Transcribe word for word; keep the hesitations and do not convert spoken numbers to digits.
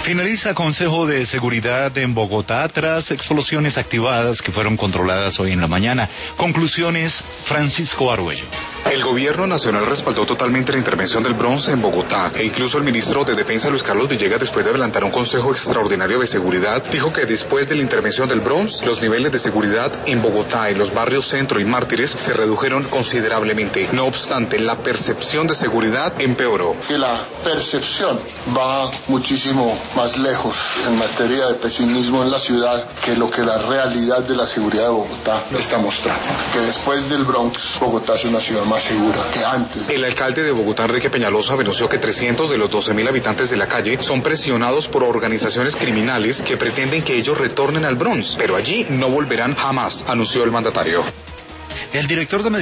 Finaliza Consejo de Seguridad en Bogotá tras explosiones activadas que fueron controladas hoy en la mañana. Conclusiones, Francisco Arguello. El gobierno nacional respaldó totalmente la intervención del Bronx en Bogotá e incluso el ministro de Defensa Luis Carlos Villegas, después de adelantar un consejo extraordinario de seguridad, dijo que después de la intervención del Bronx, los niveles de seguridad en Bogotá, en los barrios Centro y Mártires, se redujeron considerablemente. No obstante, la percepción de seguridad empeoró. Que la percepción va muchísimo más lejos en materia de pesimismo en la ciudad que lo que la realidad de la seguridad de Bogotá está mostrando. Que después del Bronx, Bogotá es una ciudad más segura que antes. El alcalde de Bogotá, Enrique Peñalosa, denunció que trescientos de los doce mil habitantes de la calle son presionados por organizaciones criminales que pretenden que ellos retornen al Bronx, pero allí no volverán jamás, anunció el mandatario. El director de